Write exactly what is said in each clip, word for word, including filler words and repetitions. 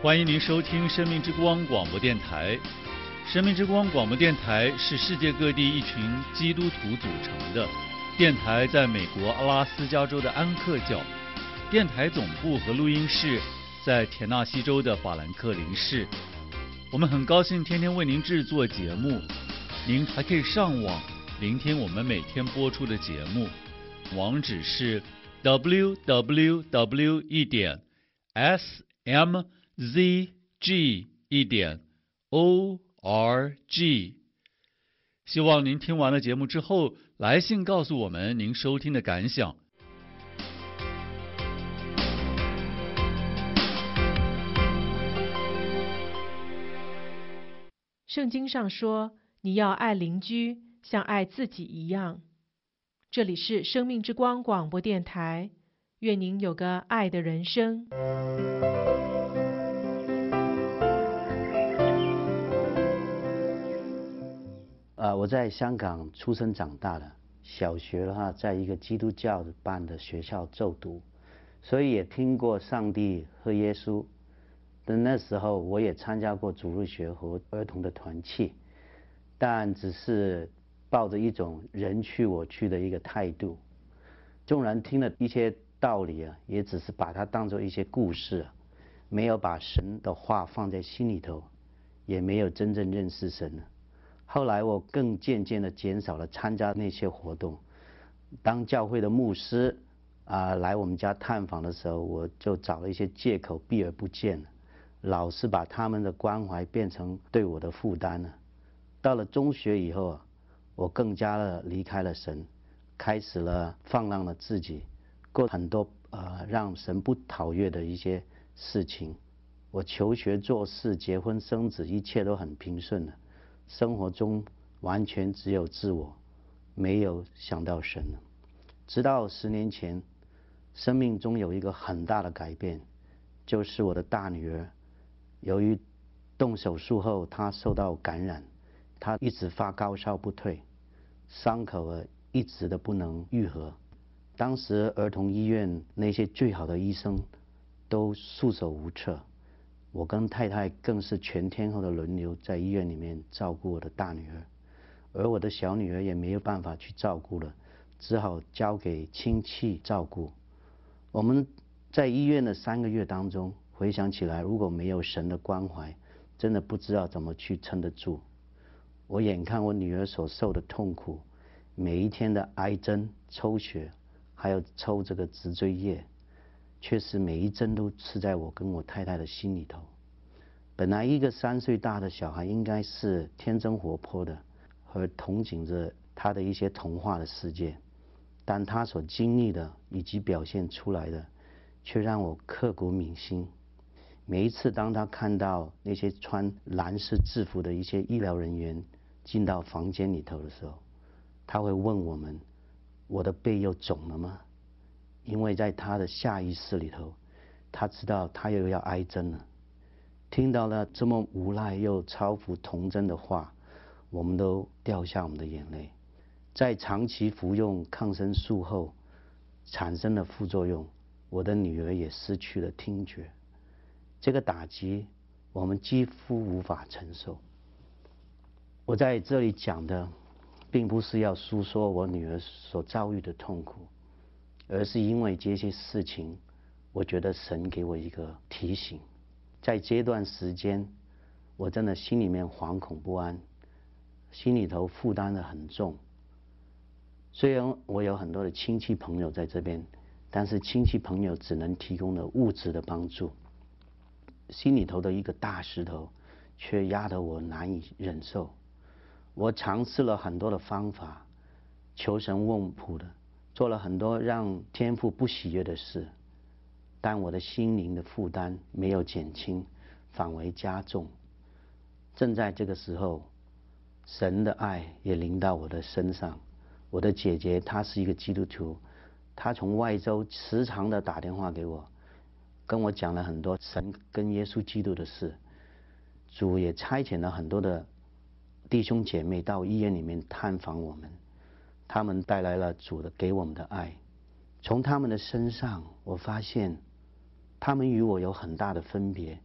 欢迎您收听生命之光广播电台。生命之光广播电台是世界各地一群基督徒组成的电台，在美国阿拉斯加州的安克角，电台总部和录音室在田纳西州的法兰克林市。我们很高兴天天为您制作节目，您还可以上网聆听我们每天播出的节目，网址是 double-u double-u double-u 一点 s m z g 一点 o r g。 希望您听完了节目之后来信告诉我们您收听的感想。 圣经上说，你要爱邻居像爱自己一样。这里是生命之光广播电台，愿您有个爱的人生。 呃，我在香港出生长大的，小学的话，在一个基督教班的学校就读，所以也听过上帝和耶稣。但那时候我也参加过主日学和儿童的团契，但只是抱着一种人去我去的一个态度。纵然听了一些道理啊，也只是把它当作一些故事啊，没有把神的话放在心里头，也没有真正认识神了。后来我更渐渐的减少了参加那些活动。当教会的牧师啊、呃、来我们家探访的时候，我就找了一些借口避而不见了，老是把他们的关怀变成对我的负担了。到了中学以后啊，我更加的离开了神，开始了放浪了自己，过很多呃让神不讨悦的一些事情。我求学做事结婚生子一切都很平顺的，生活中完全只有自我，没有想到神了。直到十年前，生命中有一个很大的改变，就是我的大女儿由于动手术后她受到感染，她一直发高烧不退，伤口啊一直都不能愈合。当时儿童医院那些最好的医生都束手无策，我跟太太更是全天候的轮流在医院里面照顾我的大女儿，而我的小女儿也没有办法去照顾了，只好交给亲戚照顾。我们在医院的三个月当中，回想起来，如果没有神的关怀，真的不知道怎么去撑得住。我眼看我女儿所受的痛苦，每一天的挨针抽血，还有抽这个脊椎液，确实每一针都刺在我跟我太太的心里头。本来一个三岁大的小孩应该是天真活泼的，和憧憬着他的一些童话的世界，但他所经历的以及表现出来的，却让我刻骨铭心。每一次当他看到那些穿蓝色制服的一些医疗人员进到房间里头的时候，他会问我们，我的背又肿了吗？因为在他的下意识里头，他知道他又要挨针了。听到了这么无奈又超乎童真的话，我们都掉下我们的眼泪。在长期服用抗生素后产生的副作用，我的女儿也失去了听觉。这个打击我们几乎无法承受。我在这里讲的并不是要诉说我女儿所遭遇的痛苦，而是因为这些事情，我觉得神给我一个提醒。在这段时间，我真的心里面惶恐不安，心里头负担得很重。虽然我有很多的亲戚朋友在这边，但是亲戚朋友只能提供了物质的帮助，心里头的一个大石头却压得我难以忍受。我尝试了很多的方法，求神问卜的，做了很多让天父不喜悦的事，但我的心灵的负担没有减轻，反为加重。正在这个时候，神的爱也临到我的身上。我的姐姐她是一个基督徒，她从外州时常的打电话给我，跟我讲了很多神跟耶稣基督的事。主也差遣了很多的弟兄姐妹到医院里面探访我们，他们带来了主的给我们的爱。从他们的身上，我发现他们与我有很大的分别，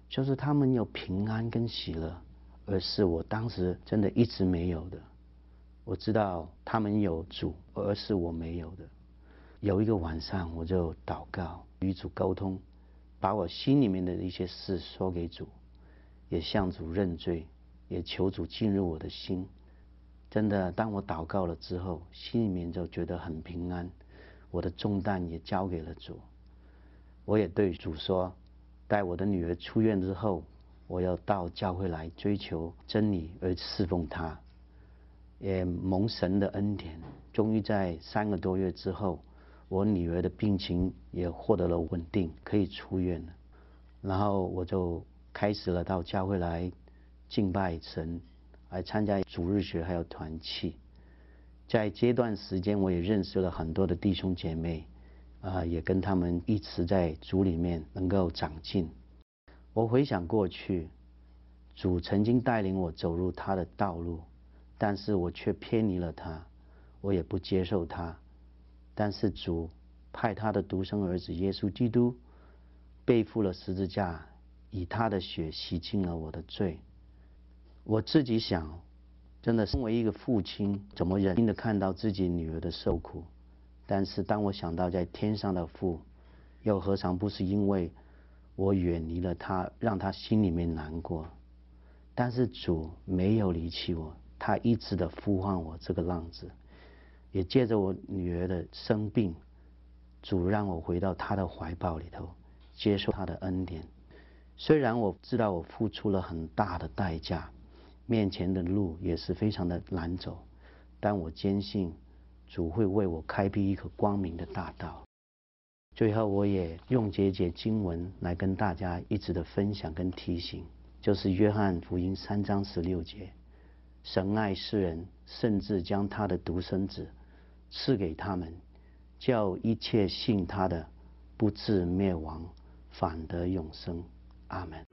就是他们有平安跟喜乐，而是我当时真的一直没有的。我知道他们有主，而是我没有的。有一个晚上，我就祷告，与主沟通，把我心里面的一些事说给主，也向主认罪，也求主进入我的心。真的，当我祷告了之后，心里面就觉得很平安，我的重担也交给了主。我也对主说，待我的女儿出院之后，我要到教会来追求真理而侍奉她。也蒙神的恩典，终于在三个多月之后，我女儿的病情也获得了稳定，可以出院了。然后我就开始了到教会来敬拜神，来参加主日学还有团契。在这段时间，我也认识了很多的弟兄姐妹，啊、呃，也跟他们一直在主里面能够长进。我回想过去，主曾经带领我走入他的道路，但是我却偏离了他，我也不接受他。但是主派他的独生儿子耶稣基督背负了十字架，以他的血洗净了我的罪。我自己想，真的身为一个父亲，怎么忍心的看到自己女儿的受苦？但是当我想到在天上的父，又何尝不是因为我远离了他，让他心里面难过？但是主没有离弃我，他一直的呼唤我这个浪子，也借着我女儿的生病，主让我回到他的怀抱里头，接受他的恩典。虽然我知道我付出了很大的代价，面前的路也是非常的难走，但我坚信主会为我开辟一个光明的大道。最后我也用这节经文来跟大家一直的分享跟提醒，就是约翰福音三章十六节，神爱世人，甚至将他的独生子赐给他们，叫一切信他的不至灭亡，反得永生。阿们。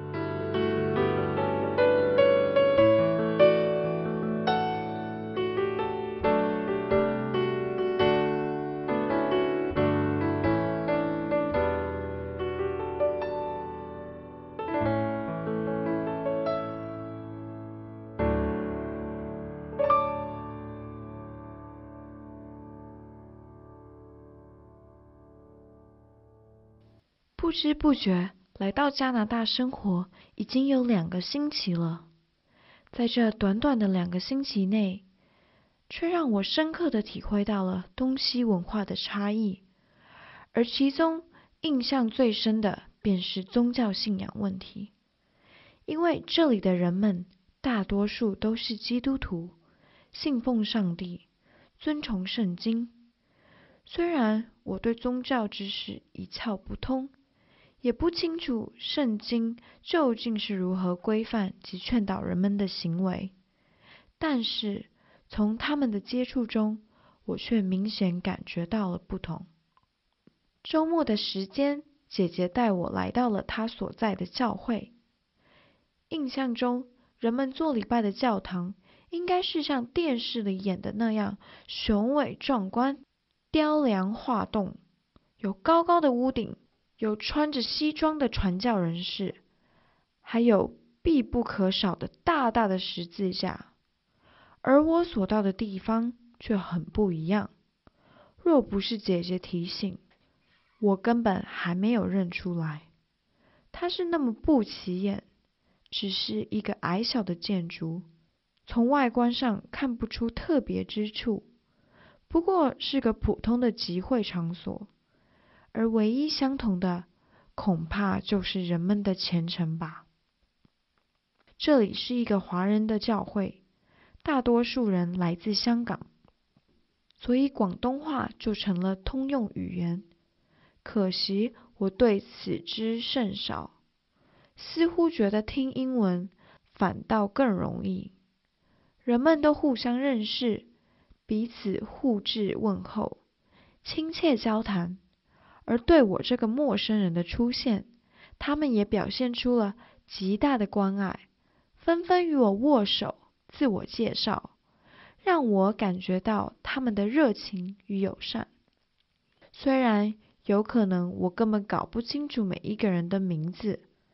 不知不觉来到加拿大生活已经有两个星期了，在这短短的两个星期内，却让我深刻的体会到了东西文化的差异，而其中印象最深的便是宗教信仰问题。因为这里的人们大多数都是基督徒，信奉上帝，尊崇圣经。虽然我对宗教知识一窍不通，也不清楚圣经究竟是如何规范及劝导人们的行为，但是从他们的接触中，我却明显感觉到了不同。周末的时间，姐姐带我来到了她所在的教会。印象中，人们做礼拜的教堂应该是像电视里演的那样雄伟壮观，雕梁画栋，有高高的屋顶，有穿着西装的传教人士，还有必不可少的大大的十字架。而我所到的地方却很不一样，若不是姐姐提醒，我根本还没有认出来。它是那么不起眼，只是一个矮小的建筑，从外观上看不出特别之处，不过是个普通的集会场所。而唯一相同的，恐怕就是人们的虔诚吧。这里是一个华人的教会，大多数人来自香港，所以广东话就成了通用语言。可惜我对此知甚少，似乎觉得听英文反倒更容易。人们都互相认识，彼此互致问候，亲切交谈。而对我这个陌生人的出现，他们也表现出了极大的关爱，纷纷与我握手，自我介绍，让我感觉到他们的热情与友善。虽然有可能我根本搞不清楚每一个人的名字，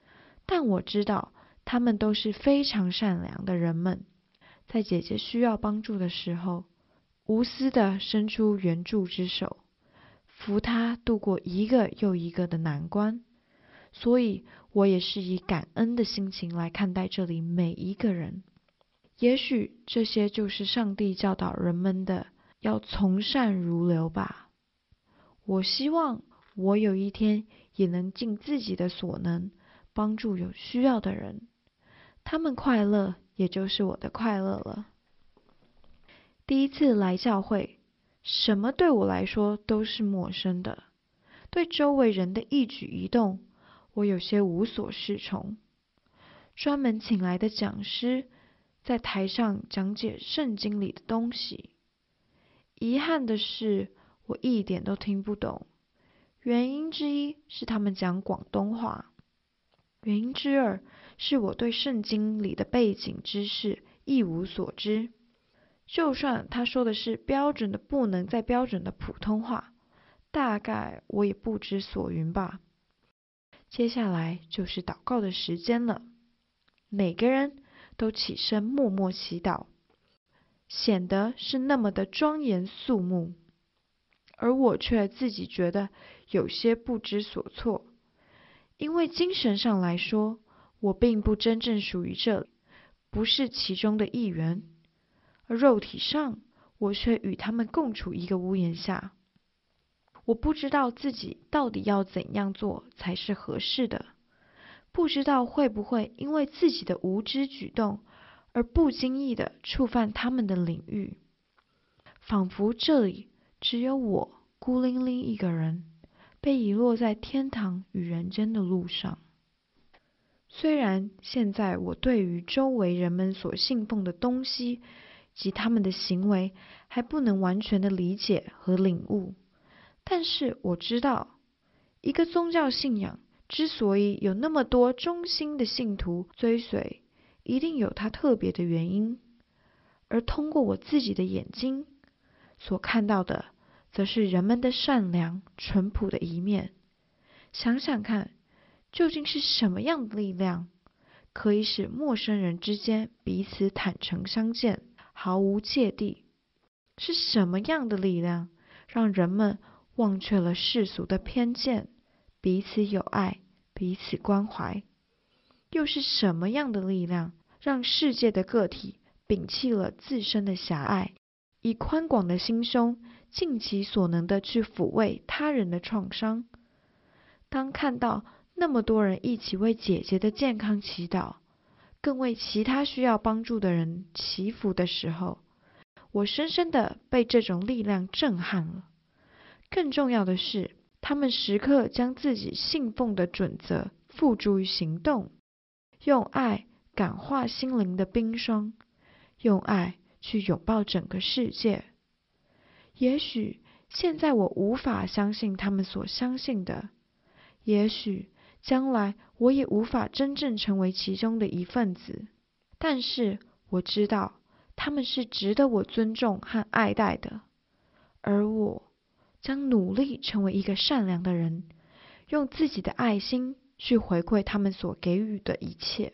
但我知道他们都是非常善良的人们，在姐姐需要帮助的时候，无私地伸出援助之手，扶她度过一个又一个的难关。所以我也是以感恩的心情来看待这里每一个人。也许这些就是上帝教导人们的，要从善如流吧。我希望我有一天也能尽自己的所能，帮助有需要的人，他们快乐，也就是我的快乐了。第一次来教会，什么对我来说都是陌生的，对周围人的一举一动，我有些无所适从。专门请来的讲师在台上讲解圣经里的东西，遗憾的是，我一点都听不懂。原因之一是他们讲广东话，原因之二是我对圣经里的背景知识一无所知。就算他说的是标准的不能再标准的普通话，大概我也不知所云吧。接下来就是祷告的时间了，每个人都起身默默祈祷，显得是那么的庄严肃穆，而我却自己觉得有些不知所措，因为精神上来说，我并不真正属于这里，不是其中的一员，而肉体上，我却与他们共处一个屋檐下。我不知道自己到底要怎样做才是合适的，不知道会不会因为自己的无知举动而不经意地触犯他们的领域，仿佛这里只有我孤零零一个人，被遗落在天堂与人间的路上。虽然现在我对于周围人们所信奉的东西及他们的行为还不能完全的理解和领悟，但是我知道，一个宗教信仰之所以有那么多忠心的信徒追随，一定有它特别的原因。而通过我自己的眼睛所看到的，则是人们的善良淳朴的一面。想想看，究竟是什么样的力量，可以使陌生人之间彼此坦诚相见，毫无芥蒂？是什么样的力量，让人们忘却了世俗的偏见，彼此友爱，彼此关怀？又是什么样的力量，让世界的个体摒弃了自身的狭隘，以宽广的心胸尽其所能的去抚慰他人的创伤？当看到那么多人一起为姐姐的健康祈祷，更为其他需要帮助的人祈福的时候，我深深的被这种力量震撼了。更重要的是，他们时刻将自己信奉的准则付诸于行动，用爱感化心灵的冰霜，用爱去拥抱整个世界。也许现在我无法相信他们所相信的，也许将来我也无法真正成为其中的一份子，但是我知道他们是值得我尊重和爱戴的，而我将努力成为一个善良的人，用自己的爱心去回馈他们所给予的一切。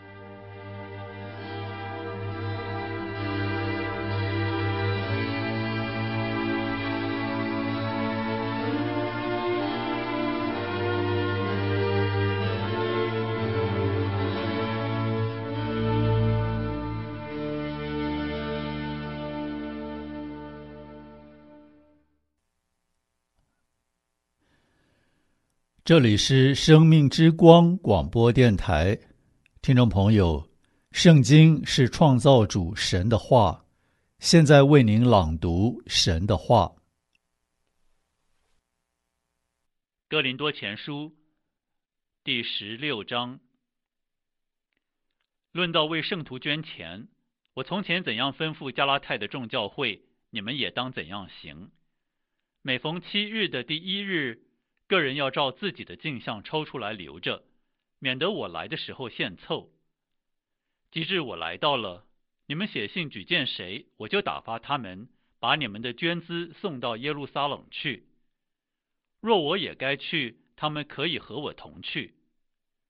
这里是生命之光广播电台，听众朋友，圣经是创造主神的话，现在为您朗读神的话。哥林多前书第十六章，论到为圣徒捐钱，我从前怎样吩咐加拉太的众教会，你们也当怎样行。每逢七日的第一日，个人要照自己的镜像抽出来留着，免得我来的时候现凑。及至我来到了，你们写信举荐谁，我就打发他们把你们的捐资送到耶路撒冷去。若我也该去，他们可以和我同去。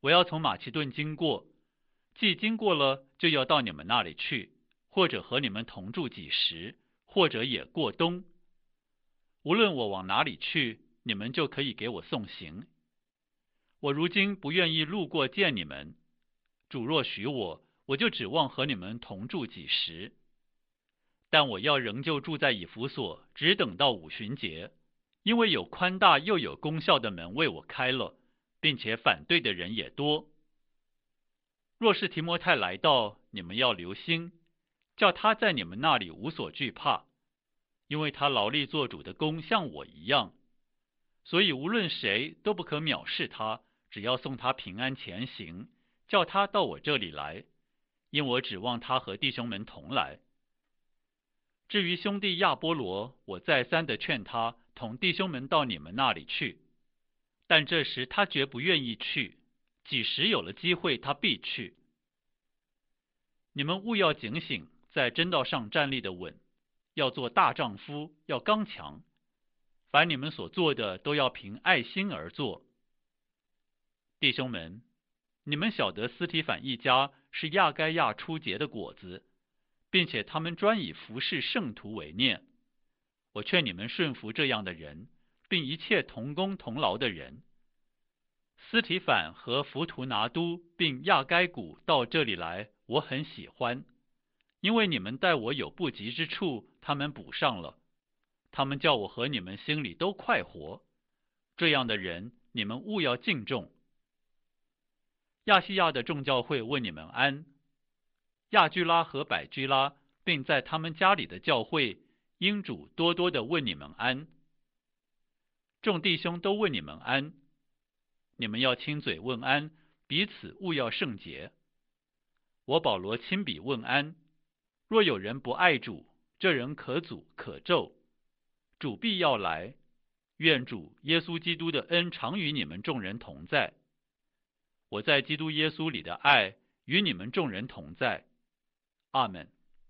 我要从马其顿经过，既经过了，就要到你们那里去，或者和你们同住几时，或者也过冬。无论我往哪里去，你们就可以给我送行。我如今不愿意路过见你们，主若许我，我就指望和你们同住几时。但我要仍旧住在以弗所，只等到五旬节，因为有宽大又有功效的门为我开了，并且反对的人也多。若是提摩太来到，你们要留心，叫他在你们那里无所惧怕，因为他劳力做主的工像我一样，所以无论谁都不可藐视他，只要送他平安前行，叫他到我这里来，因我指望他和弟兄们同来。至于兄弟亚波罗，我再三的劝他同弟兄们到你们那里去，但这时他绝不愿意去，几时有了机会，他必去。你们务要警醒，在真道上站立的稳，要做大丈夫，要刚强。凡你们所做的，都要凭爱心而做。弟兄们，你们晓得斯提反一家是亚该亚初结的果子，并且他们专以服侍圣徒为念。我劝你们顺服这样的人，并一切同工同劳的人。斯提反和弗图拿都并亚该古到这里来，我很喜欢，因为你们待我有不及之处，他们补上了。他们叫我和你们心里都快活。这样的人，你们务要敬重。亚细亚的众教会问你们安。亚居拉和百居拉，并在他们家里的教会，因主多多的问你们安。众弟兄都问你们安。你们要亲嘴问安，彼此务要圣洁。我保罗亲笔问安。若有人不爱主，这人可诅可咒。主必要来，愿主耶稣基督的恩常与你们众人同在。我在基督耶稣里的爱与你们众人同在。阿们。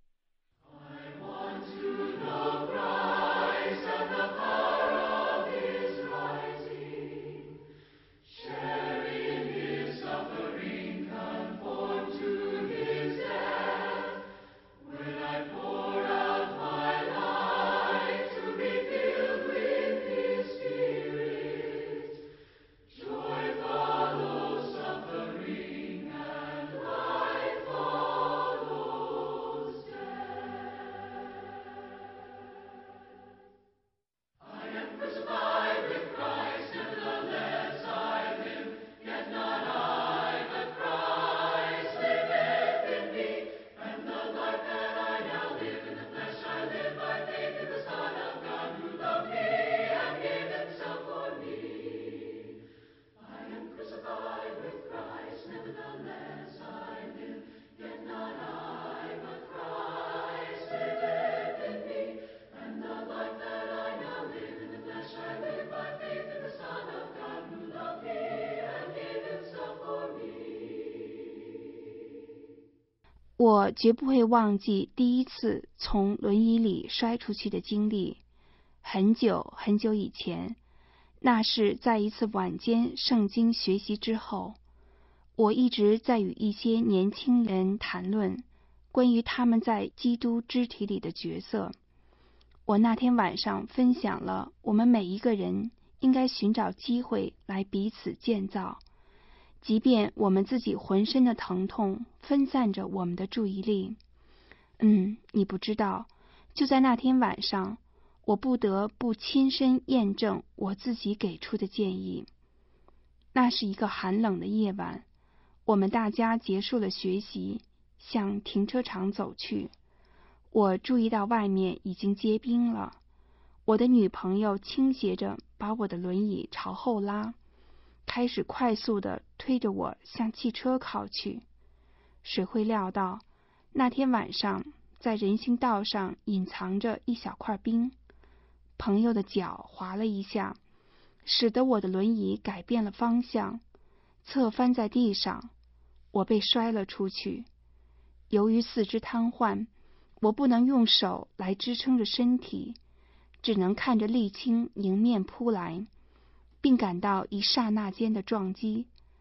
我绝不会忘记第一次从轮椅里摔出去的经历。很久很久以前，那是在一次晚间圣经学习之后，我一直在与一些年轻人谈论关于他们在基督肢体里的角色。我那天晚上分享了我们每一个人应该寻找机会来彼此建造，即便我们自己浑身的疼痛分散着我们的注意力。嗯，你不知道，就在那天晚上，我不得不亲身验证我自己给出的建议。那是一个寒冷的夜晚，我们大家结束了学习，向停车场走去。我注意到外面已经结冰了，我的女朋友倾斜着把我的轮椅朝后拉，开始快速地推着我向汽车靠去。谁会料到，那天晚上在人行道上隐藏着一小块冰，朋友的脚滑了一下，使得我的轮椅改变了方向，侧翻在地上，我被摔了出去。由于四肢瘫痪，我不能用手来支撑着身体，只能看着沥青迎面扑来，并感到一刹那间的撞击。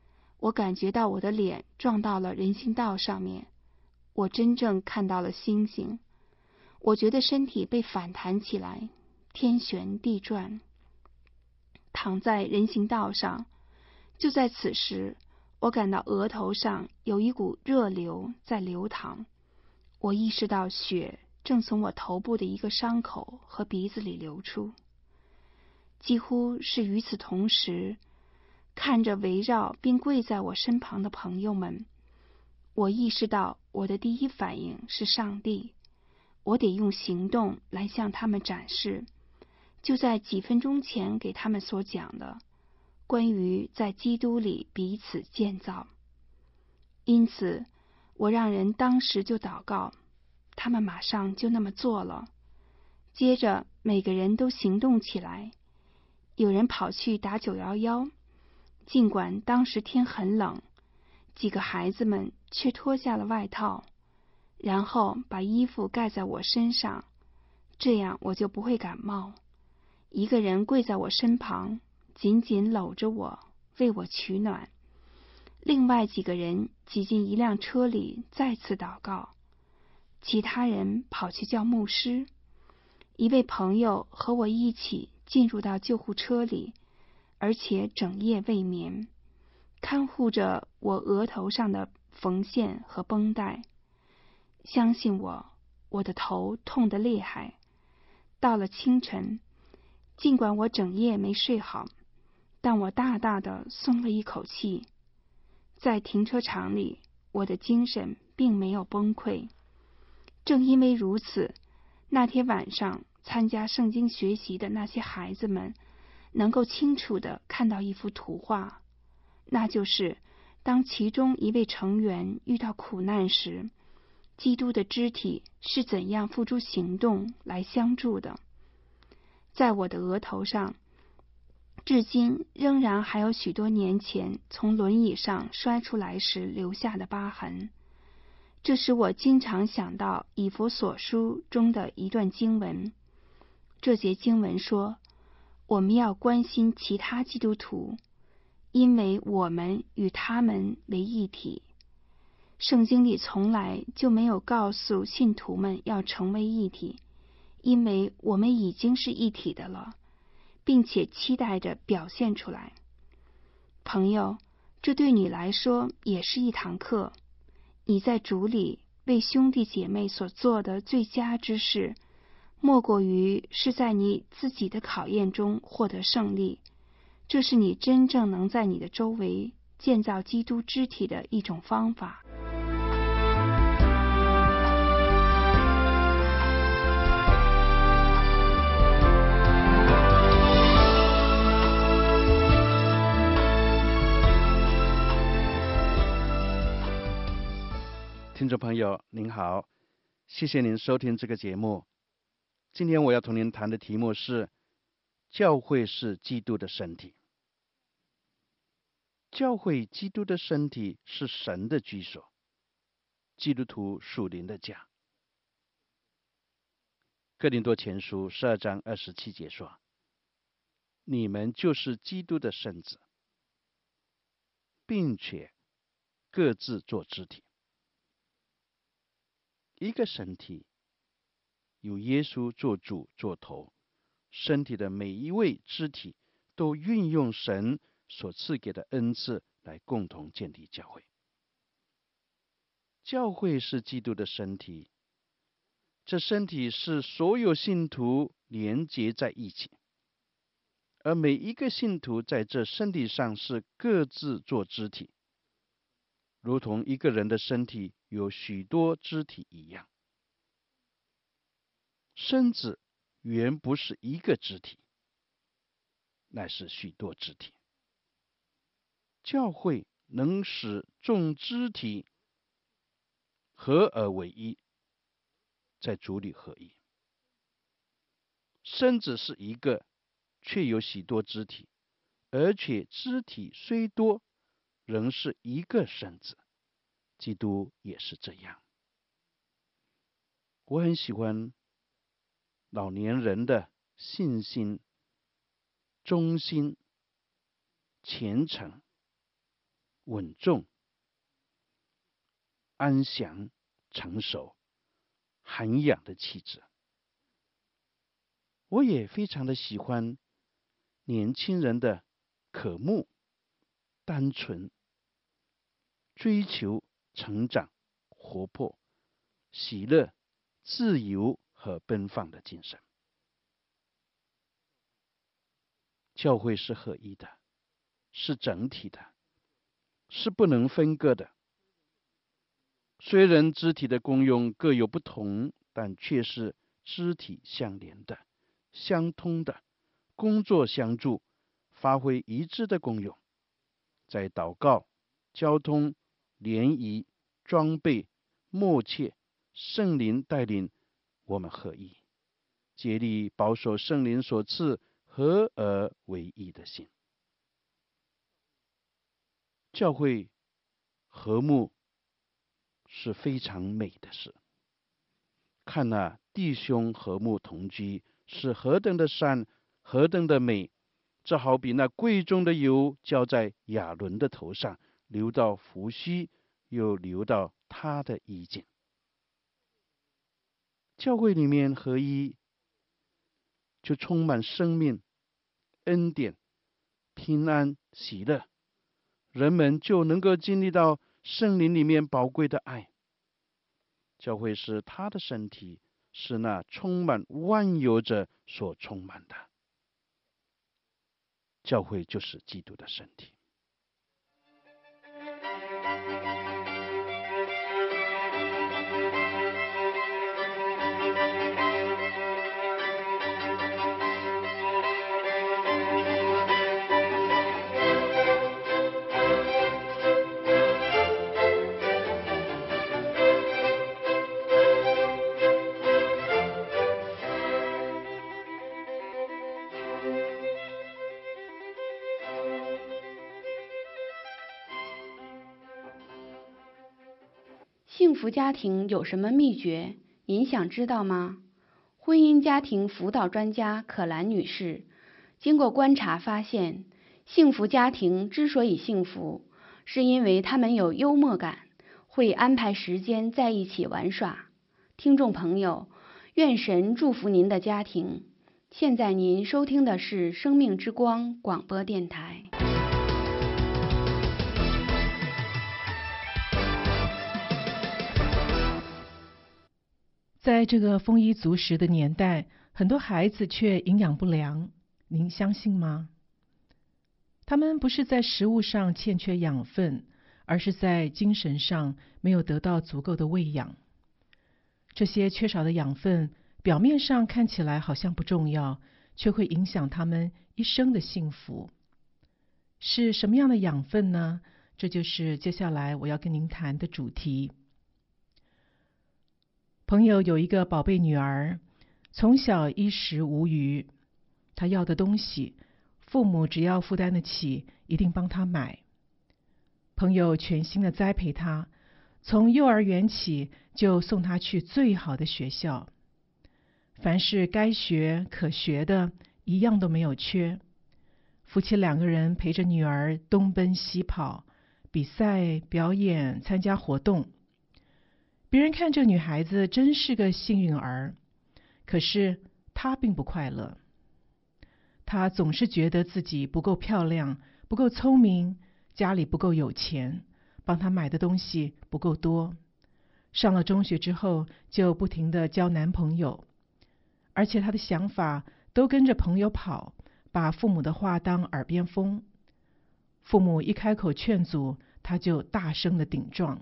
我感觉到我的脸撞到了人行道上面，我真正看到了星星。我觉得身体被反弹起来，天旋地转。躺在人行道上，就在此时，我感到额头上有一股热流在流淌。我意识到血正从我头部的一个伤口和鼻子里流出。几乎是与此同时，看着围绕并跪在我身旁的朋友们，我意识到我的第一反应是上帝，我得用行动来向他们展示，就在几分钟前给他们所讲的，关于在基督里彼此建造。因此，我让人当时就祷告，他们马上就那么做了。接着，每个人都行动起来，有人跑去打九一一，尽管当时天很冷，几个孩子们却脱下了外套，然后把衣服盖在我身上，这样我就不会感冒。一个人跪在我身旁，紧紧搂着我，为我取暖。另外几个人挤进一辆车里，再次祷告。其他人跑去叫牧师。一位朋友和我一起进入到救护车里，而且整夜未眠，看护着我额头上的缝线和绷带。相信我，我的头痛得厉害。到了清晨，尽管我整夜没睡好，但我大大的松了一口气。在停车场里，我的精神并没有崩溃。正因为如此，那天晚上参加圣经学习的那些孩子们能够清楚地看到一幅图画，那就是当其中一位成员遇到苦难时，基督的肢体是怎样付诸行动来相助的。在我的额头上，至今仍然还有许多年前从轮椅上摔出来时留下的疤痕。这使我经常想到以弗所书中的一段经文。这节经文说，我们要关心其他基督徒，因为我们与他们为一体。圣经里从来就没有告诉信徒们要成为一体，因为我们已经是一体的了，并且期待着表现出来。朋友，这对你来说也是一堂课。你在主里为兄弟姐妹所做的最佳之事，莫过于是在你自己的考验中获得胜利。这是你真正能在你的周围建造基督肢体的一种方法。 听众朋友您好，谢谢您收听这个节目。今天我要同您谈的题目是教会是基督的身体。教会基督的身体是神的居所，基督徒属灵的家。哥林多前书十二章二十七节说，你们就是基督的身子，并且各自做肢体。一个身体有耶稣做主做头，身体的每一位肢体都运用神所赐给的恩赐来共同建立教会。教会是基督的身体，这身体是所有信徒连结在一起，而每一个信徒在这身体上是各自做肢体，如同一个人的身体有许多肢体一样。身子原不是一个肢体，乃是许多肢体。教会能使众肢体合而为一，在主里合一。身子是一个，却有许多肢体，而且肢体虽多，仍是一个身子。基督也是这样。我很喜欢老年人的信心、忠心、虔诚， 稳重、安详、成熟、涵养的气质。我也非常的喜欢年轻人的渴慕、单纯、追求成长、活泼、喜乐、自由和奔放的精神。教会是合一的，是整体的，是不能分割的。虽然肢体的功用各有不同，但却是肢体相连的、相通的，工作相助，发挥一致的功用。在祷告、交通、联谊、装备、默契、圣灵带领我们合一，竭力保守圣灵所赐合而为一的心。教会和睦是非常美的事。看那弟兄和睦同居是何等的善，何等的美。这好比那贵重的油浇在亚伦的头上，流到胡须，又流到他的衣襟。教会里面合一，就充满生命、恩典、平安、喜乐，人们就能够经历到圣灵里面宝贵的爱。教会是他的身体，是那充满万有者所充满的。教会就是基督的身体。 幸福家庭有什么秘诀？您想知道吗？婚姻家庭辅导专家可兰女士经过观察发现，幸福家庭之所以幸福，是因为他们有幽默感，会安排时间在一起玩耍。听众朋友，愿神祝福您的家庭。现在您收听的是生命之光广播电台。 在这个丰衣足食的年代，很多孩子却营养不良，您相信吗？他们不是在食物上欠缺养分，而是在精神上没有得到足够的喂养。这些缺少的养分，表面上看起来好像不重要，却会影响他们一生的幸福。是什么样的养分呢？这就是接下来我要跟您谈的主题。朋友有一个宝贝女儿，从小衣食无余，她要的东西，父母只要负担得起，一定帮她买。朋友全心的栽培她，从幼儿园起就送她去最好的学校，凡是该学可学的，一样都没有缺。夫妻两个人陪着女儿东奔西跑，比赛、表演、参加活动。别人看这女孩子真是个幸运儿，可是她并不快乐。她总是觉得自己不够漂亮，不够聪明，家里不够有钱，帮她买的东西不够多。上了中学之后，就不停地交男朋友，而且她的想法都跟着朋友跑，把父母的话当耳边风。父母一开口劝阻，她就大声的顶撞。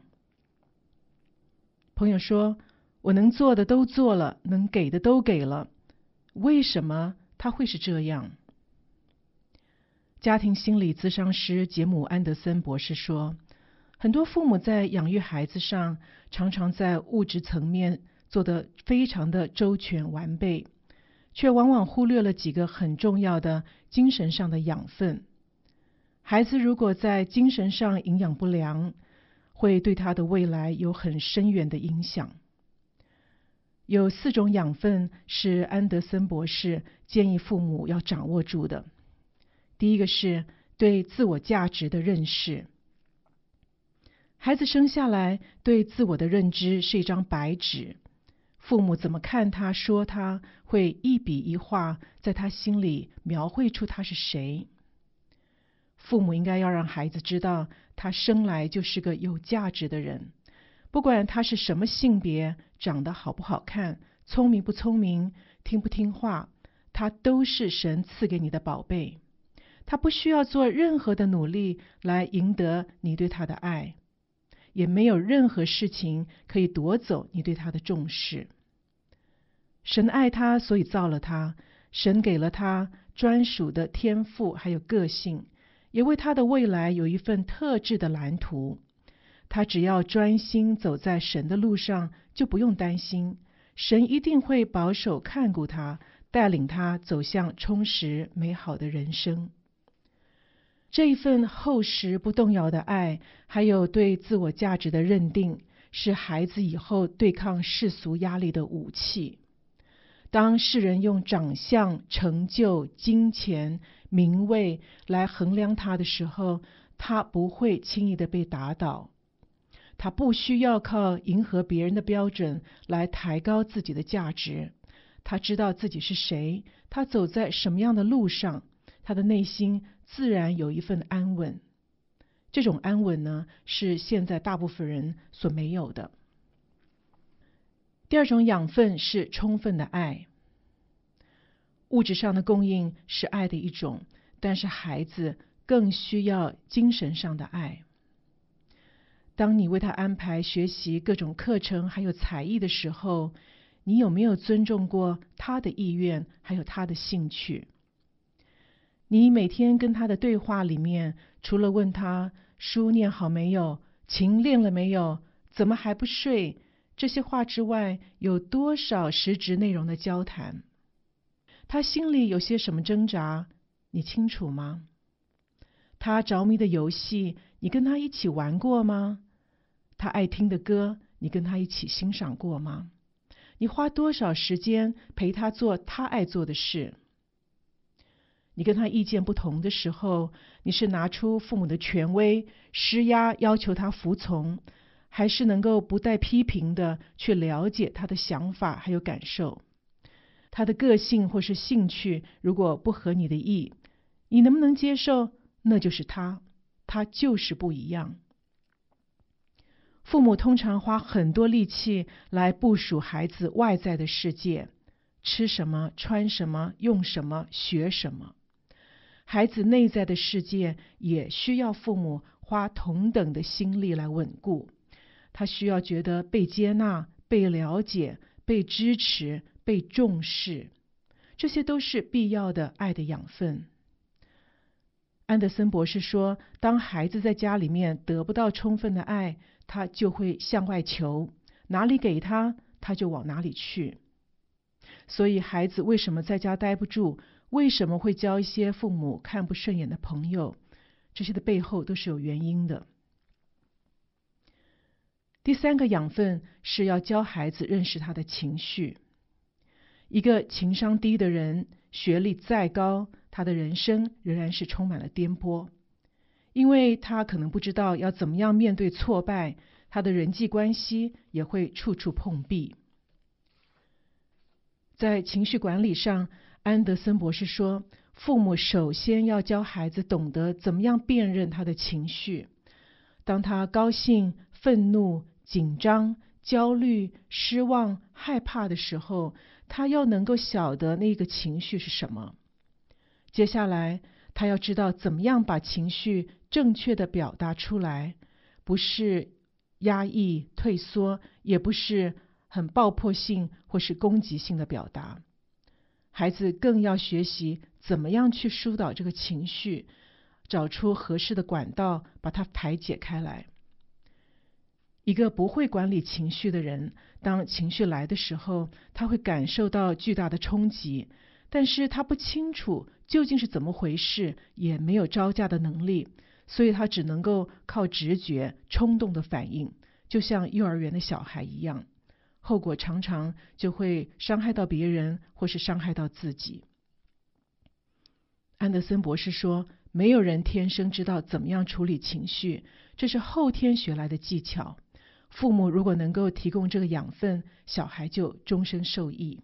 朋友说，我能做的都做了，能给的都给了，为什么他会是这样？家庭心理咨商师杰姆·安德森博士说，很多父母在养育孩子上，常常在物质层面做得非常的周全完备，却往往忽略了几个很重要的精神上的养分。孩子如果在精神上营养不良，会对他的未来有很深远的影响。有四种养分是安德森博士建议父母要掌握住的。第一个是对自我价值的认识。 孩子生下来对自我的认知是一张白纸，父母怎么看他说他，会一笔一画在他心里描绘出他是谁。父母应该要让孩子知道，他生来就是个有价值的人，不管他是什么性别，长得好不好看，聪明不聪明，听不听话，他都是神赐给你的宝贝。他不需要做任何的努力来赢得你对他的爱，也没有任何事情可以夺走你对他的重视。神爱他，所以造了他，神给了他专属的天赋还有个性，也为他的未来有一份特制的蓝图。他只要专心走在神的路上，就不用担心，神一定会保守看顾他，带领他走向充实美好的人生。这一份厚实不动摇的爱，还有对自我价值的认定，是孩子以后对抗世俗压力的武器。当世人用长相、成就、金钱、名位来衡量他的时候，他不会轻易的被打倒。他不需要靠迎合别人的标准来抬高自己的价值。他知道自己是谁，他走在什么样的路上，他的内心自然有一份安稳。这种安稳呢，是现在大部分人所没有的。第二种养分是充分的爱。物质上的供应是爱的一种，但是孩子更需要精神上的爱。当你为他安排学习各种课程还有才艺的时候，你有没有尊重过他的意愿还有他的兴趣？你每天跟他的对话里面，除了问他书念好没有，琴练了没有，怎么还不睡，这些话之外，有多少实质内容的交谈？他心里有些什么挣扎，你清楚吗？他着迷的游戏，你跟他一起玩过吗？他爱听的歌，你跟他一起欣赏过吗？你花多少时间陪他做他爱做的事？你跟他意见不同的时候，你是拿出父母的权威施压，要求他服从，还是能够不带批评的去了解他的想法还有感受？他的个性或是兴趣如果不合你的意，你能不能接受？那就是他，他就是不一样。父母通常花很多力气来部署孩子外在的世界，吃什么、穿什么、用什么、学什么。孩子内在的世界也需要父母花同等的心力来稳固。他需要觉得被接纳、被了解、被支持、被重视，这些都是必要的爱的养分。安德森博士说，当孩子在家里面得不到充分的爱，他就会向外求，哪里给他，他就往哪里去。所以孩子为什么在家待不住，为什么会交一些父母看不顺眼的朋友，这些的背后都是有原因的。第三个养分是要教孩子认识他的情绪。一个情商低的人，学历再高，他的人生仍然是充满了颠簸，因为他可能不知道要怎么样面对挫败，他的人际关系也会处处碰壁。在情绪管理上，安德森博士说，父母首先要教孩子懂得怎么样辨认他的情绪。当他高兴、愤怒、紧张、焦虑、失望、害怕的时候，他要能够晓得那个情绪是什么。接下来，他要知道怎么样把情绪正确的表达出来，不是压抑、退缩，也不是很爆破性或是攻击性的表达。孩子更要学习怎么样去疏导这个情绪，找出合适的管道，把它排解开来。一个不会管理情绪的人，当情绪来的时候，他会感受到巨大的冲击，但是他不清楚究竟是怎么回事，也没有招架的能力，所以他只能够靠直觉、冲动的反应，就像幼儿园的小孩一样，后果常常就会伤害到别人，或是伤害到自己。安德森博士说， 没有人天生知道怎么样处理情绪，这是后天学来的技巧。父母如果能够提供这个养分，小孩就终身受益。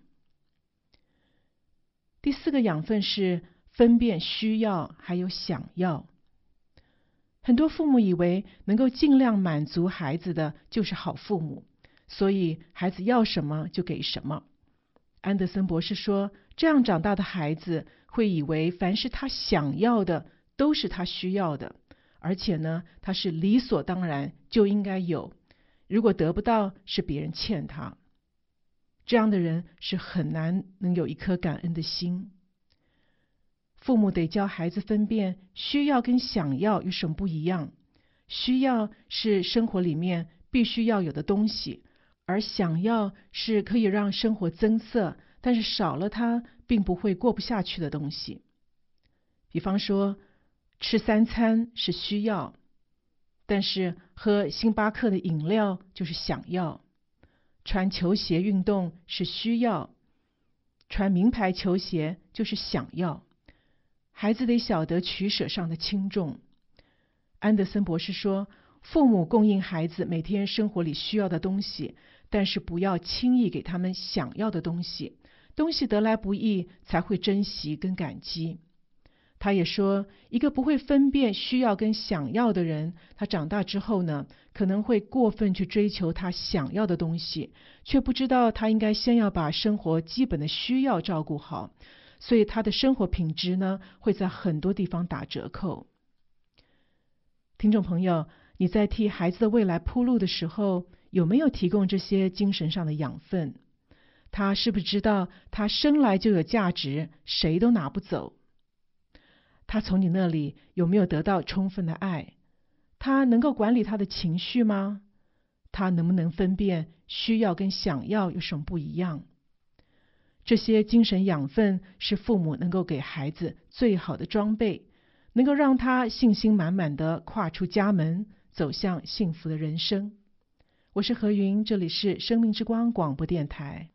第四个养分是分辨需要还有想要。很多父母以为能够尽量满足孩子的就是好父母，所以孩子要什么就给什么。安德森博士说，这样长大的孩子会以为凡是他想要的都是他需要的，而且呢，他是理所当然就应该有，如果得不到是别人欠他。这样的人是很难能有一颗感恩的心。父母得教孩子分辨需要跟想要有什么不一样。需要是生活里面必须要有的东西，而想要是可以让生活增色，但是少了它并不会过不下去的东西。比方说，吃三餐是需要，但是喝星巴克的饮料就是想要。穿球鞋运动是需要，穿名牌球鞋就是想要。孩子得晓得取舍上的轻重。安德森博士说，父母供应孩子每天生活里需要的东西，但是不要轻易给他们想要的东西，东西得来不易才会珍惜跟感激。他也说，一个不会分辨需要跟想要的人，他长大之后呢，可能会过分去追求他想要的东西，却不知道他应该先要把生活基本的需要照顾好，所以他的生活品质呢，会在很多地方打折扣。听众朋友，你在替孩子的未来铺路的时候，有没有提供这些精神上的养分？他是不是知道他生来就有价值，谁都拿不走？他从你那里有没有得到充分的爱？他能够管理他的情绪吗？他能不能分辨需要跟想要有什么不一样？这些精神养分是父母能够给孩子最好的装备，能够让他信心满满的跨出家门，走向幸福的人生。我是何云，这里是生命之光广播电台。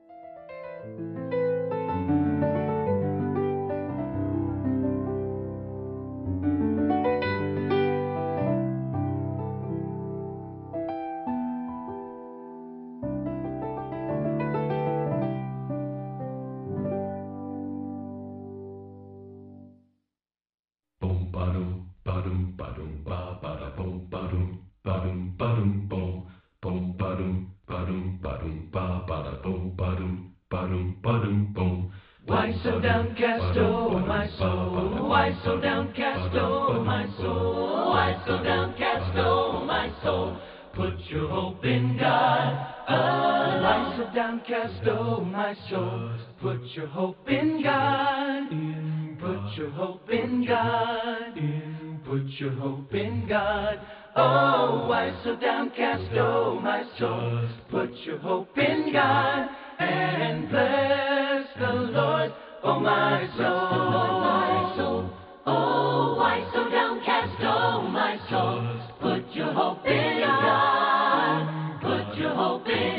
Why so downcast, oh my soul? Why so downcast, oh my soul? Why so downcast, oh my soul? Put your hope in God. Oh, why so downcast, oh my soul? Put your hope in God. Put your hope in God. Put your hope in God. Oh, why so downcast, oh my soul? Put your hope in God and bless the Lord, oh my soul. My soul. Oh, why so downcast, oh my soul? Put your hope in God. Put your hope in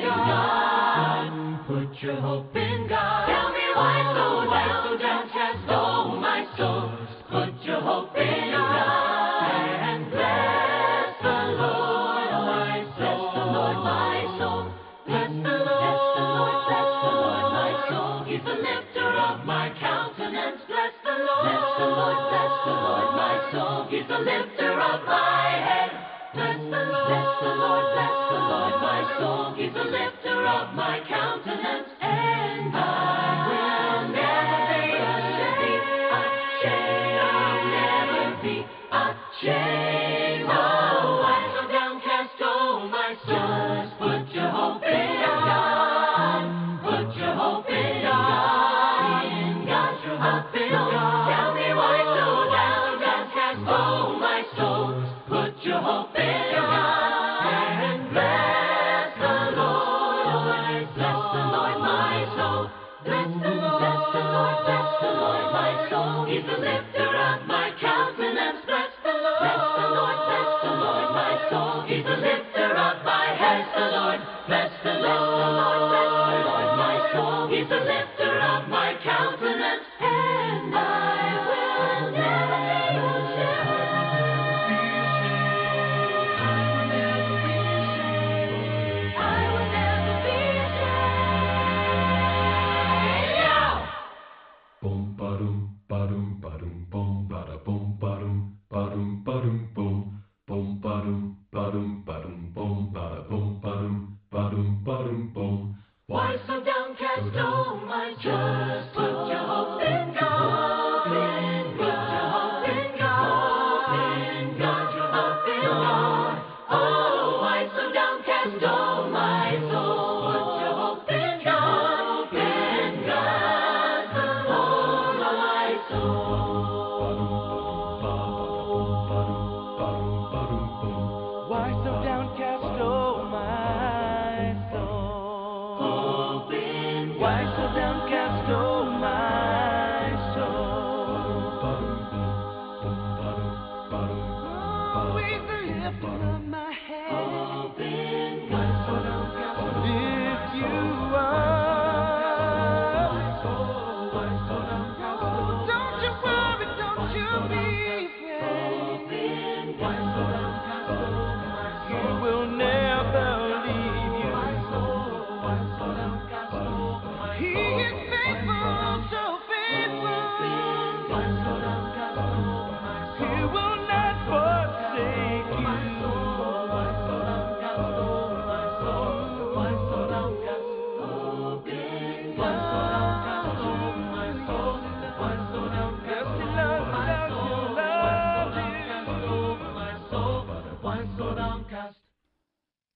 God. Put your hope in God. Tell me why so, why so downcast, oh my soul? Put your hope in God and bless the Lord, my soul. Bless the Lord, my soul. Bless the Lord, bless the Lord, my soul. He's the lifter of my countenance. Bless the Lord, bless the Lord, bless the Lord, my soul. He's the lifter of my head. Bless the Lord, bless the Lord, bless the Lord, my soul. He's the lifter of my countenance, and I will never be ashamed. I'll never be ashamed. Oh, why so downcast, oh my soul? Just put your hope in God. Put your hope in God. In God, your hope in God. Tell me why so downcast, oh my soul? Put your hope in God and bless the Lord. Bless the Lord, my soul. Bless the Lord, bless the Lord, bless the Lord, my soul. He's the lifter of my countenance. Bless the Lord, bless the Lord, bless the Lord, my soul. He's the lifter of my head. The Lord, bless the Lord, bless the Lord, my soul. He's the lifter of my countenance, and I will never be ashamed.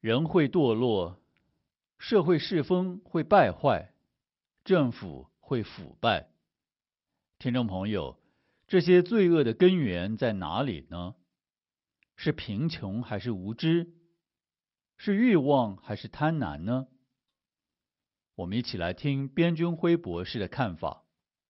人会堕落，社会世风会败坏，政府会腐败。听众朋友，这些罪恶的根源在哪里呢？是贫穷还是无知？是欲望还是贪婪呢？我们一起来听边军辉博士的看法。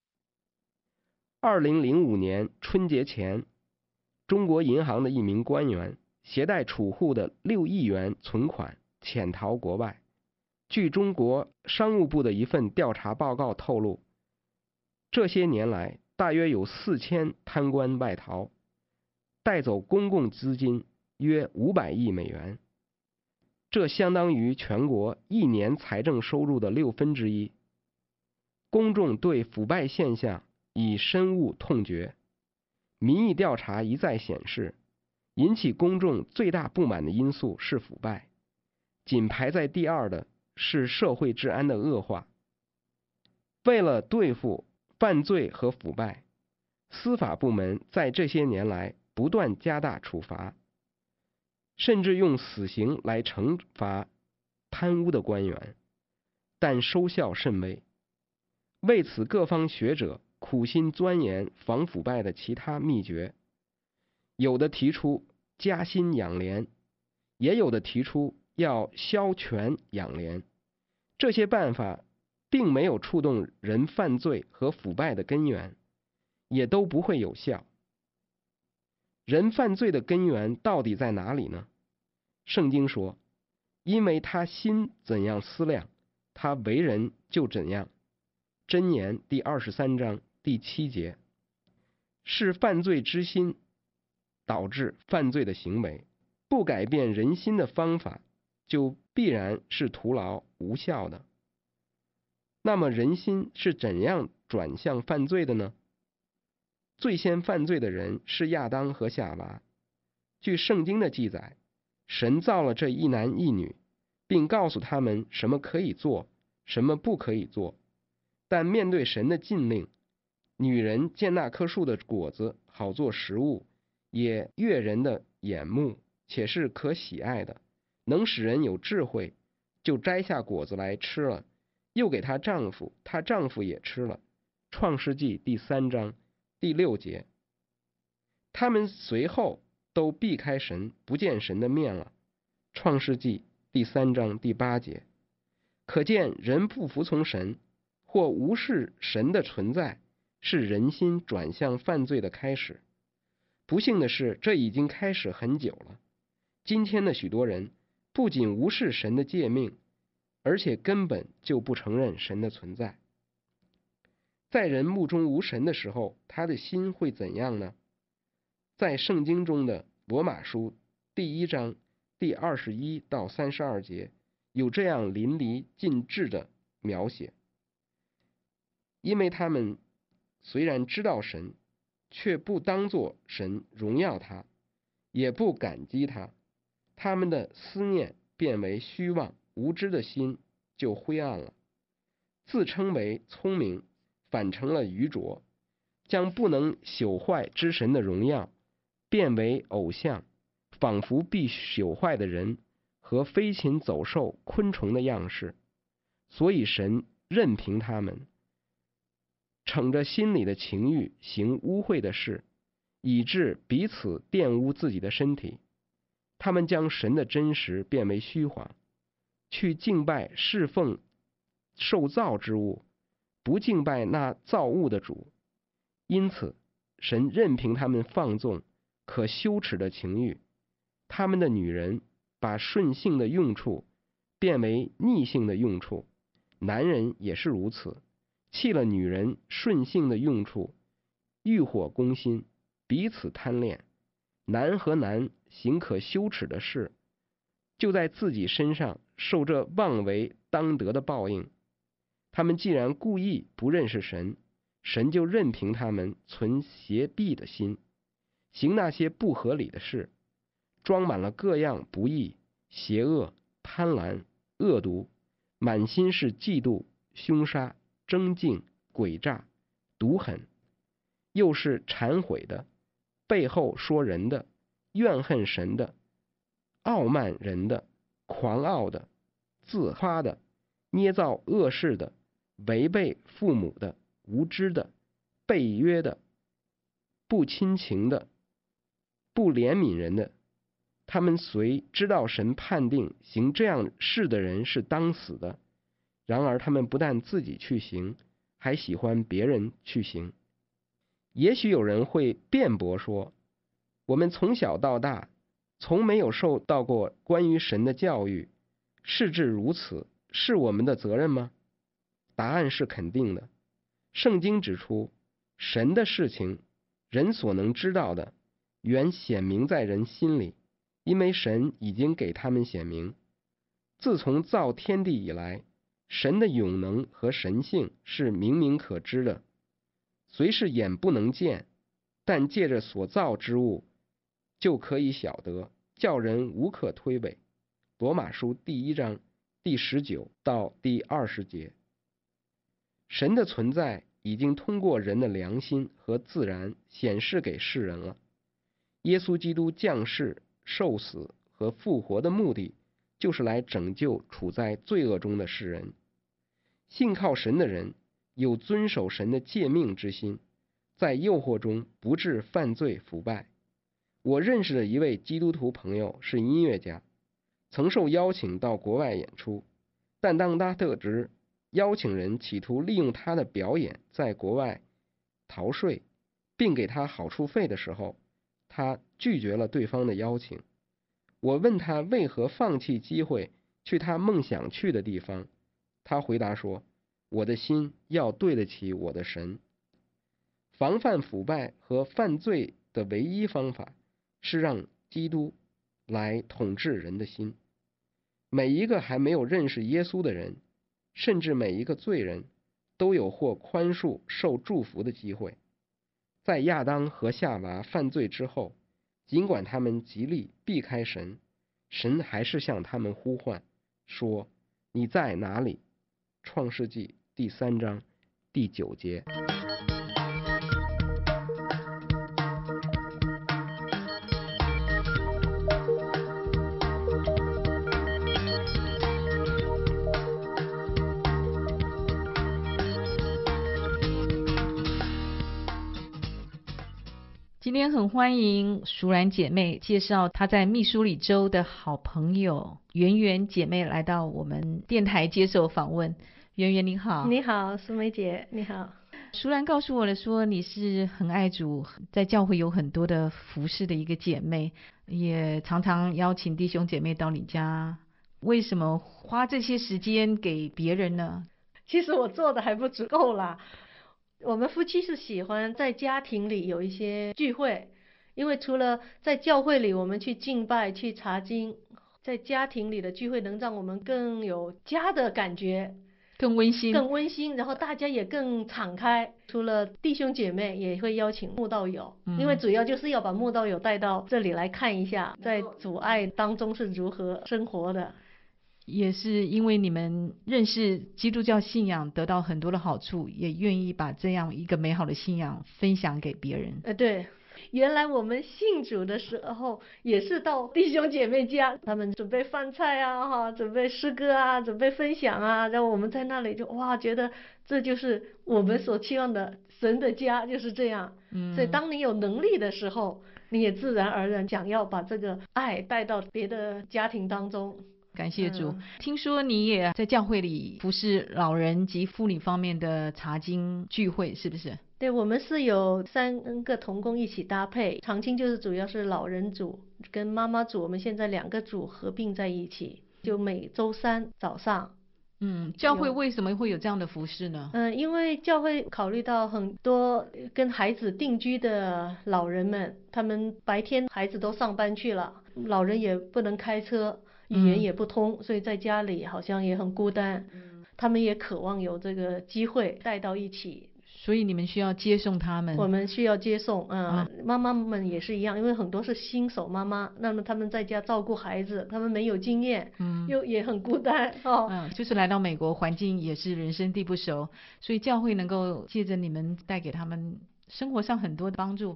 二零零五年春节前，中国银行的一名官员携带储户的六亿元存款潜逃国外。据中国商务部的一份调查报告透露，这些年来大约有四千贪官外逃，带走公共资金约五百亿美元，这相当于全国一年财政收入的六分之一。公众对腐败现象已深恶痛绝，民意调查一再显示，引起公众最大不满的因素是腐败，仅排在第二的是社会治安的恶化。为了对付犯罪和腐败，司法部门在这些年来不断加大处罚，甚至用死刑来惩罚贪污的官员，但收效甚微。为此，各方学者苦心钻研防腐败的其他秘诀，有的提出加薪养廉，也有的提出要消权养廉。这些办法并没有触动人犯罪和腐败的根源，也都不会有效。人犯罪的根源到底在哪里呢？圣经说，因为他心怎样思量，他为人就怎样。箴言第二十三章第七节，是犯罪之心导致犯罪的行为，不改变人心的方法，就必然是徒劳无效的。那么人心是怎样转向犯罪的呢？最先犯罪的人是亚当和夏娃。据圣经的记载，神造了这一男一女，并告诉他们什么可以做，什么不可以做。但面对神的禁令，女人见那棵树的果子好做食物，也悦人的眼目，且是可喜爱的，能使人有智慧，就摘下果子来吃了，又给她丈夫，她丈夫也吃了。创世纪第三章第六节。他们随后都避开神，不见神的面了。创世纪第三章第八节。可见人不服从神或无视神的存在，是人心转向犯罪的开始。不幸的是，这已经开始很久了。今天的许多人不仅无视神的诫命，而且根本就不承认神的存在。在人目中无神的时候，他的心会怎样呢？在圣经中的罗马书第一章第二十一到三十二节有这样淋漓尽致的描写。因为他们虽然知道神，却不当作神荣耀他，也不感激他，他们的思念变为虚妄，无知的心就灰暗了。自称为聪明，反成了愚拙，将不能朽坏之神的荣耀变为偶像，仿佛必朽坏的人和飞禽走兽、昆虫的样式。所以神任凭他们逞着心里的情欲行污秽的事，以致彼此玷污自己的身体。他们将神的真实变为虚谎，去敬拜侍奉受造之物，不敬拜那造物的主。因此神任凭他们放纵可羞耻的情欲，他们的女人把顺性的用处变为逆性的用处，男人也是如此，弃了女人顺性的用处，欲火攻心，彼此贪恋。男和男行可羞耻的事，就在自己身上受这妄为当得的报应。他们既然故意不认识神，神就任凭他们存邪僻的心，行那些不合理的事，装满了各样不义、邪恶、贪婪、恶毒，满心是嫉妒、凶杀、争竞、诡诈、毒狠，又是忏悔的，背后说人的，怨恨神的，傲慢人的， 狂傲的、自夸的、捏造恶事的、违背父母的、无知的、背约的、不亲情的、不怜悯人的，他们虽知道神判定行这样事的人是当死的，然而他们不但自己去行，还喜欢别人去行。也许有人会辩驳说，我们从小到大从没有受到过关于神的教育，事至如此，是我们的责任吗？答案是肯定的。圣经指出，神的事情，人所能知道的，原显明在人心里，因为神已经给他们显明。自从造天地以来，神的永能和神性是明明可知的，虽是眼不能见，但借着所造之物就可以晓得，叫人无可推诿。罗马书第一章第十九到第二十节。神的存在已经通过人的良心和自然显示给世人了。耶稣基督降世、受死和复活的目的，就是来拯救处在罪恶中的世人。信靠神的人有遵守神的诫命之心，在诱惑中不致犯罪腐败。我认识的一位基督徒朋友是音乐家，曾受邀请到国外演出，但当他得知邀请人企图利用他的表演在国外逃税，并给他好处费的时候，他拒绝了对方的邀请。我问他为何放弃机会去他梦想去的地方，他回答说，我的心要对得起我的神。防范腐败和犯罪的唯一方法是让基督来统治人的心。每一个还没有认识耶稣的人，甚至每一个罪人，都有获宽恕、受祝福的机会。在亚当和夏娃犯罪之后，尽管他们极力避开神，神还是向他们呼唤，说，你在哪里？创世纪第三章第九节。 今天很欢迎淑兰姐妹介绍她在密苏里州的好朋友圆圆姐妹来到我们电台接受访问。圆圆你好。 你好，淑梅姐你好。 淑兰告诉我了说你是很爱主，在教会有很多的服侍的一个姐妹，也常常邀请弟兄姐妹到你家，为什么花这些时间给别人呢？ 其实我做的还不足够啦。我们夫妻是喜欢在家庭里有一些聚会，因为除了在教会里我们去敬拜去查经，在家庭里的聚会能让我们更有家的感觉， 更温馨更温馨，然后大家也更敞开。除了弟兄姐妹也会邀请慕道友、嗯、因为主要就是要把慕道友带到这里来看一下在主爱当中是如何生活的。 也是因为你们认识基督教信仰得到很多的好处，也愿意把这样一个美好的信仰分享给别人。 呃，对，原来我们信主的时候也是到弟兄姐妹家，他们准备饭菜啊哈，准备诗歌啊，准备分享啊，然后我们在那里就哇觉得这就是我们所期望的神的家，就是这样。嗯，所以当你有能力的时候，你也自然而然想要把这个爱带到别的家庭当中。 感谢主、 嗯、 听说你也在教会里服侍老人及妇女方面的查经聚会，是不是？ 对，我们是有三个同工一起搭配，查经就是主要是老人组跟妈妈组，我们现在两个组合并在一起，就每周三早上。 嗯，教会为什么会有这样的服事呢？ 嗯，因为教会考虑到很多跟孩子定居的老人们，他们白天孩子都上班去了，老人也不能开车，语言也不通、嗯、所以在家里好像也很孤单、嗯、他们也渴望有这个机会带到一起， 所以你们需要接送他们。 我们需要接送，嗯，啊、妈妈们也是一样，因为很多是新手妈妈，那么他们在家照顾孩子，他们没有经验，嗯，又也很孤单哦， 嗯，就是来到美国环境也是人生地不熟，所以教会能够借着你们带给他们生活上很多的帮助吧。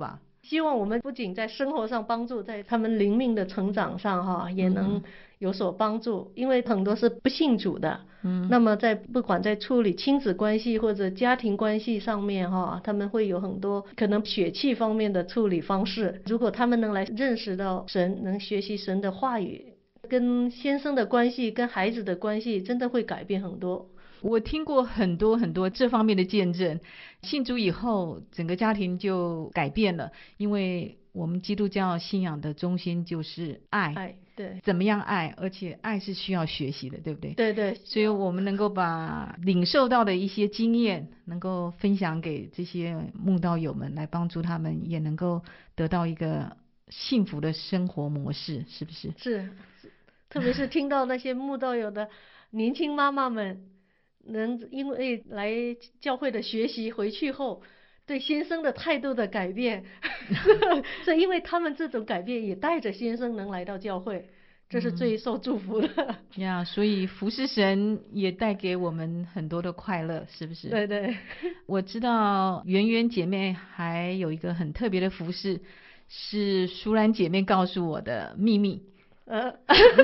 希望我们不仅在生活上帮助，在他们灵命的成长上哈，也能有所帮助。因为很多是不信主的，嗯，那么在不管在处理亲子关系或者家庭关系上面哈，他们会有很多可能血气方面的处理方式。如果他们能来认识到神，能学习神的话语，跟先生的关系，跟孩子的关系，真的会改变很多。 我听过很多很多这方面的见证，信主以后整个家庭就改变了，因为我们基督教信仰的中心就是爱， 爱，对， 怎么样爱，而且爱是需要学习的，对不对？ 对对， 所以我们能够把领受到的一些经验能够分享给这些慕道友们，来帮助他们也能够得到一个幸福的生活模式，是不是？ 是，特别是听到那些慕道友的年轻妈妈们能因为来教会的学习回去后对先生的态度的改变是因为他们这种改变也带着先生能来到教会，这是最受祝福的呀、嗯 yeah, 所以服侍神也带给我们很多的快乐，是不是？ 对对， 我知道圆圆姐妹还有一个很特别的服侍，是淑兰姐妹告诉我的秘密。呃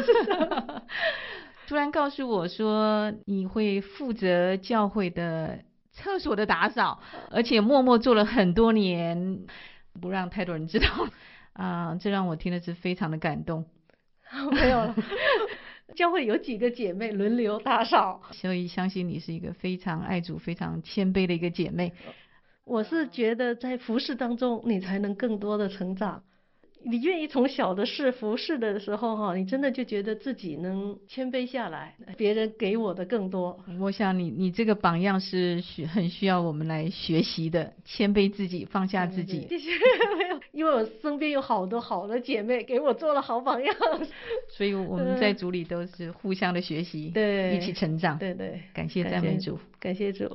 突然告诉我说你会负责教会的厕所的打扫，而且默默做了很多年，不让太多人知道啊、呃，这让我听的是非常的感动。 没有了教会有几个姐妹轮流打扫， 所以相信你是一个非常爱主非常谦卑的一个姐妹。 我是觉得在服事当中你才能更多的成长，你愿意从小的事服侍的时候哈，你真的就觉得自己能谦卑下来，别人给我的更多。 我想你你这个榜样是需很需要我们来学习的，谦卑自己，放下自己。 谢谢，没有，因为我身边有好多好的姐妹给我做了好榜样， 所以我们在主里都是互相的学习， 对， 一起成长。 对对， 感谢赞美主， 感谢主。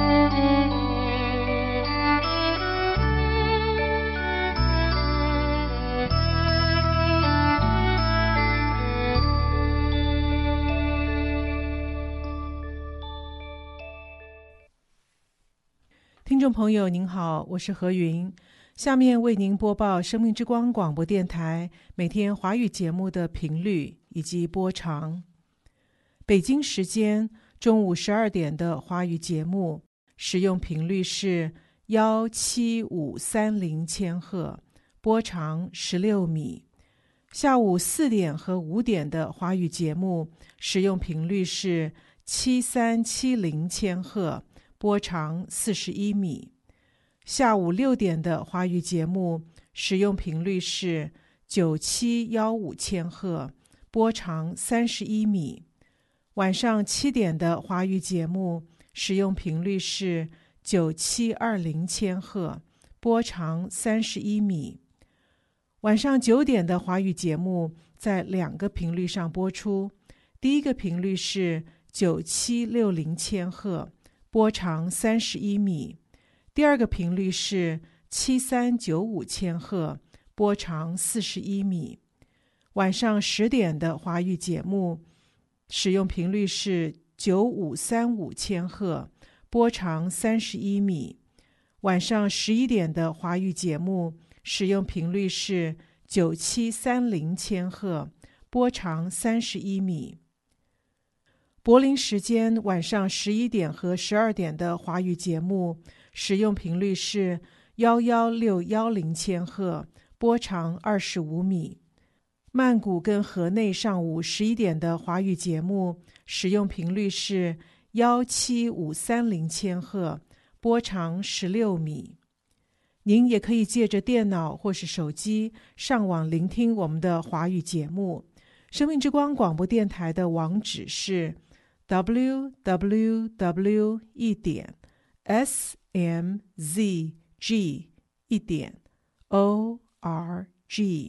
听众朋友您好，我是何云，下面为您播报生命之光广播电台每天华语节目的频率以及播长。北京时间中午十二点的华语节目使用频率是一七五三零千赫，波长十六米。下午四点和五点的华语节目使用频率是七三七零千赫，波长四十一米。下午六点的华语节目使用频率是九七一五千赫，波长三十一米。晚上七点的华语节目使用频率是九七二零千赫，波长三十一米。晚上九点的华语节目在两个频率上播出，第一个频率是九七六零千赫，波长三十一米。第二个频率是七三九五千赫，波长四十一米。晚上十点的华语节目使用频率是九五三五千赫，波长三十一米。晚上十一点的华语节目使用频率是九七三零千赫，波长三十一米。柏林时间晚上十一点和十二点的华语节目使用频率是一一六一零千赫，波长二十五米。曼谷跟河内上午十一点的华语节目使用频率是一七五三零千赫，波长十六米。您也可以借着电脑或是手机上网聆听我们的华语节目。生命之光广播电台的网址是 double-u double-u double-u 一点 s m z g 一点 o r g。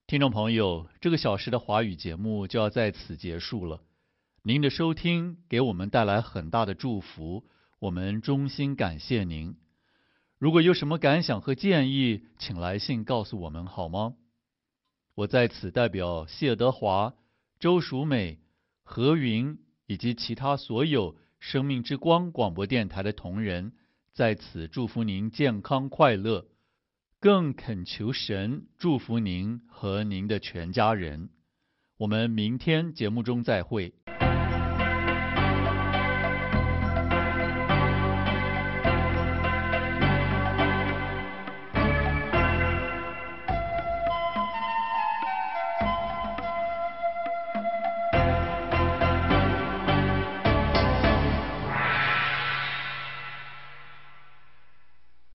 听众朋友，这个小时的华语节目就要在此结束了。您的收听给我们带来很大的祝福，我们衷心感谢您。如果有什么感想和建议，请来信告诉我们好吗？我在此代表谢德华、周淑美、何云以及其他所有生命之光广播电台的同仁，在此祝福您健康快乐，更恳求神祝福您和您的全家人。我们明天节目中再会。